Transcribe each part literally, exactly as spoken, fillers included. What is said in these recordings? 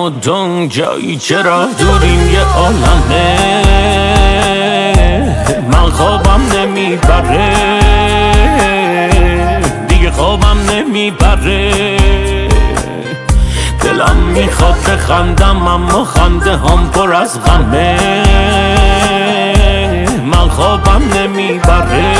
مدام جایی چرا دوریم یه عالمه من خوابم نمیبره دیگه خوابم نمیبره دلم میخواد بخندم اما خنده هم پر از غمه من خوابم نمیبره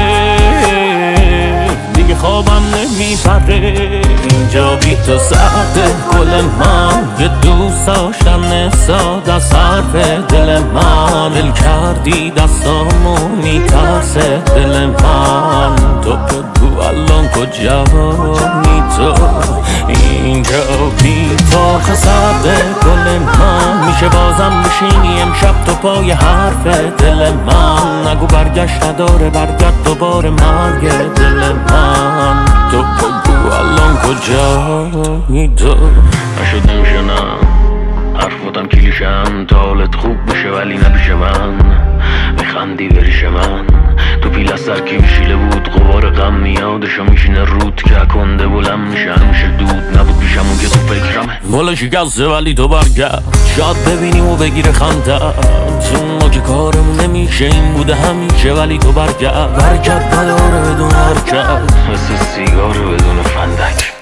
دیگه خوابم نمیبره اینجا بی تو سرده گل من یه دوست داشتن ساده از حرف دل من دل کردی دستامو میترسه دل من تو بگو الان کجایی تو اینجا بی تو سرده گل من میشه بازم بشینی امشب تو پای حرف دل من نگو برگشت نداره برگرد دوباره مرگ دل من تو بگو الان کجایی تو نشد نمیشه نه حرفاتم کلیشم تا حالت خوب بشه ولی نبیشه من میخندی بریش من تو پیل از سر کی میشیله بود غبار غم میادشو میشینه رود که کنده بلم میشه همیشه دود نبود پیشم اون که تو فکرمه والا شکسته ولی تو برگرد شاید ببینیم و بگیره خنده چون ما که کارمون نمیشه این بوده همیشه ولی تو برگرد برگرد نداره بدون حرکت مثل سیگار بدون فندک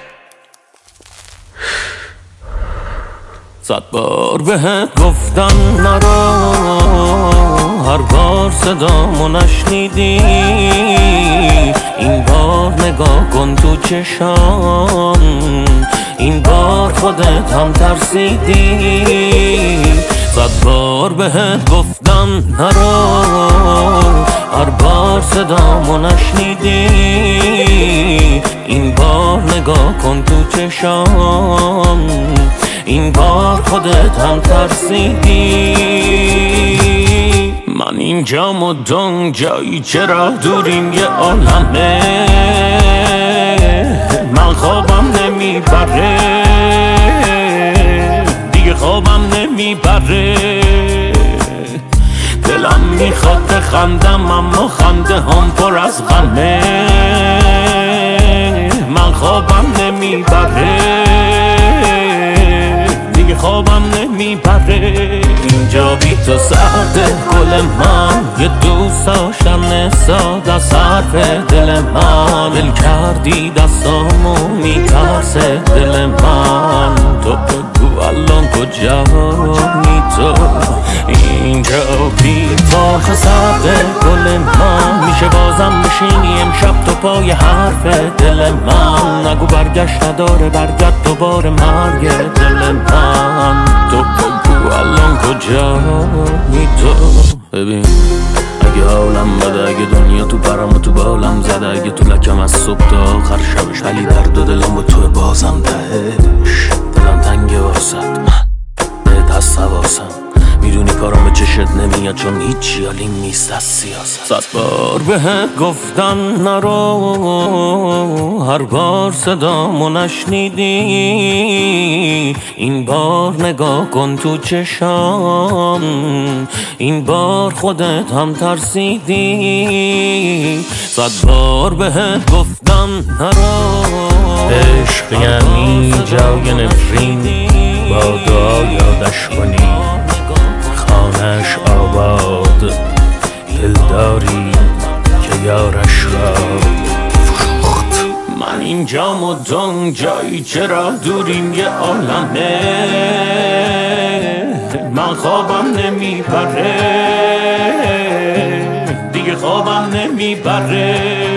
صد بار بهت گفتم نرو هر بار صدامو نشنیدی این بار نگاه کن تو چشام این بار خودت هم ترسیدی صد بار بهت گفتم نرو هر بار صدامو نشنیدی این بار نگاه کن تو چشام این بار خودت هم ترسیدی من اینجا مدام جایی چرا دوریم یه عالمه من خوابم نمیبره دیگه خوابم نمیبره دلم میخواد بخندم اما خنده هم پر از غمه من خوابم نمیبره خوابم نمیبره اینجا بی تو سرده گل من یه دوست داشتن ساده از حرف دل من دل کردی دستامو میترسه دل من تو بگو الان کجایی تو اینجا بی تو سرده گل من میشه بازم بشینی امشب تو پای حرف دل من نگو برگشت نداره برگرد دوباره مرگ دل من تو بگو الان کجایی تو ببین اگه حالم بده اگه دنیا تو پرم و تو بالم زده اگه تو لکم از صبح تا آخر شبش ولی درد و دلم با تو بازم تهش دلم تنگه واسد من بهت هست حواسم میدونی کارم به چشت نمیاد چون هیچی حالیم نیست از سیاست صد بار بهت گفتم نرو هر بار صدامو نشنیدی این بار نگاه کن تو چشام این بار خودت هم ترسیدی صد بار بهت گفتم نرو عشق یعنی جای نفرین با دعا یادش کنی خانش آباد دلداری که یارش را فروخت من اینجا مدام جایی چرا دوریم یه عالمه من خوابم نمیبره دیگه خوابم نمیبره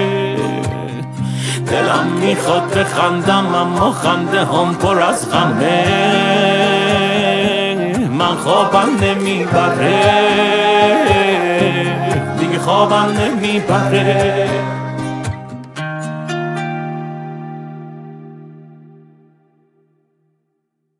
دلم میخواد بخندم اما خنده هم پر از غمه من خوابم نمیبره دیگه خوابم نمیبره